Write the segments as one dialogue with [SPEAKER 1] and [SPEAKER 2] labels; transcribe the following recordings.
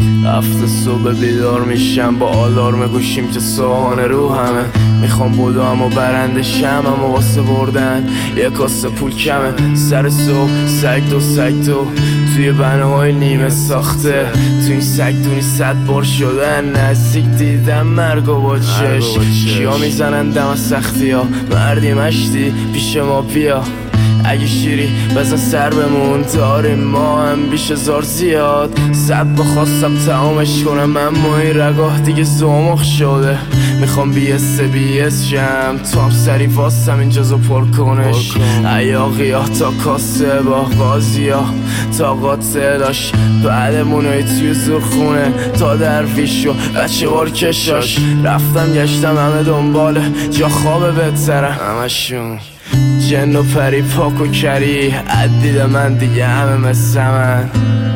[SPEAKER 1] هفت صبح بیدار میشم با آلارم گوشیم که سوهان رو همه. میخوام بدوم و برنده شم اما واسه بردن یه کاسه پول کمه. سر صبح سگ دو توی بناهای نیمه ساخته. تو این سگدونی 100 بار شدن نزدیک دیدم مرگ و با چشم. کیا میزنن دم سختی ها مردی مشتی پیش ما بیا. اگه شیری بزن سر بمون داریم ما هم بیش هزار زیاد. صد بخواستم تمامش کنم اما این رگاه دیگه زمخ شده. میخوام بیس شم تو هم سری واسم این جزو پر کنش. ایاقی ها تا کاسه با غازی ها تا قاتلاش. بعدمونای توی زورخونه تا درویش و بچه بار کشاش. رفتم گشتم همه دنباله جا خواب بهترم همشون جن و پری پاک و کری. عدید من دیگه همه مثل من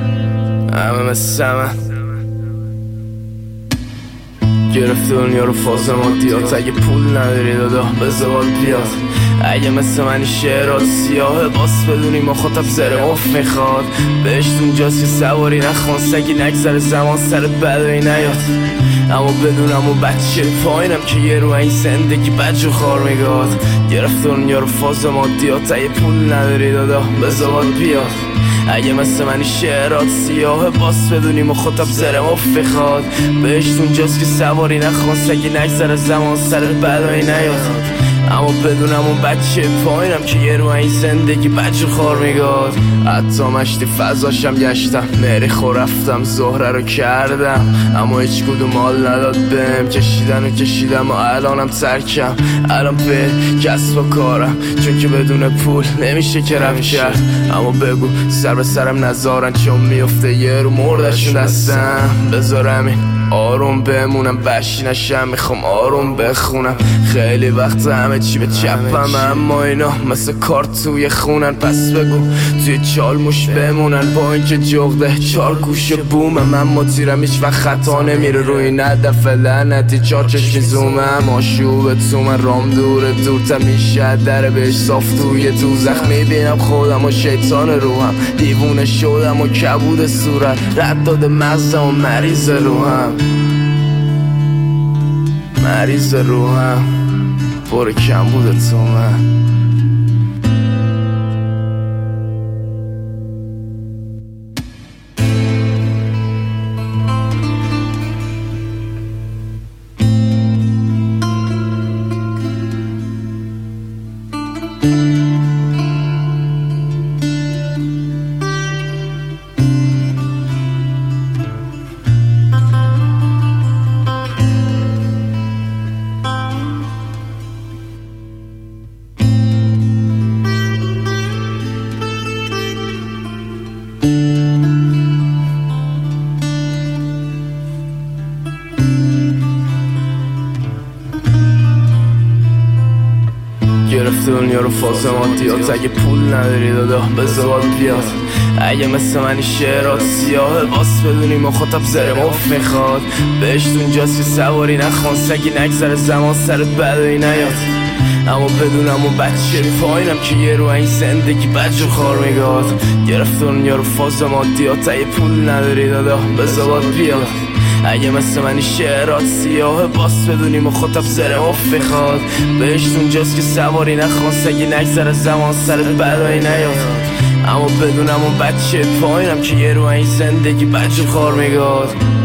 [SPEAKER 1] گرفته دنیا رو فاز مادیات. اگه پول نداری دادا بزوال بیاد. اگه مثل منی شعرات سیاه باس بدونی ما خطب زره اف میخواد. بهشت اونجاست که سواری نخوان سگی نگذره زمان سر بدایی نیاد. اما بدونم و بچه پایینم که یه رو این زندگی بج و خار میگاد. گرفت دنیا رو فاز مادیات. اگه پول نداری دادا بزوال بیاد. اگه مثل منی شعرات سیاه باس بدونیم و خطب زره افی خواد. بهشت اونجاست که سواری نخوان سگی نگذره زمان سر بدایی نیاد. اما بدونم اون بچه پایینم که یه رو این زندگی بج و خار میگاد. حتی مشتی فضاشم گشتم مریخ و رفتم زهره رو کردم اما هیچ کدوم حال نداد بهم. کشیدم و الانم ترکم. الان به کسب و کارم چون که بدون پول نمیشه که رفت کرد. اما بگو سر به سرم نذارن چون میفته یه رو مردشون دستم. بذارم این آروم بمونم بشی نشم. میخوام آروم بخونم خیلی وقت همه چی به چپم اما اینا مثل کارت توی خونن. پس بگو توی چال موش بمونن با اینکه جغده چار گوش بومم. اما تیرم هیچ وقت خطا نمیره روی ندف لعنتی. چار چشمی زومم آشوب تو من رام دورتر میشه در بهش صاف توی دوزخ. میبینم خودم و شیطان روحم دیوونه شدم و کبود صورت. رد داده مغزم و مریض روحم پر کم بوده تو من. گرفته دنیا رو فاز مادیات. اگه پول نداری دادا بزوال بیاد. اگه مثل منی شعرات سیاه باس بدونی ما خطب زره اف میخواد. بهشت اونجاست که سواری نخوان سگی نگذره زمان سر بدایی نیاد. اما بدونم و بچه پایینم که یه رو این زندگی بج و خار میگاد. گرفت دنیا رو فاز مادیات. اگه پول نداری دادا بزوال بیاد. اگه مثل منی شعرات سیاه باس بدونیم و خطب زره اف میخواد. بهشت اونجاست که سواری نخوان سگی نگذره زمان سر بدایی نیاد. اما بدونم اون بچه پایینم که یه رو این زندگی بج و خار میگاد.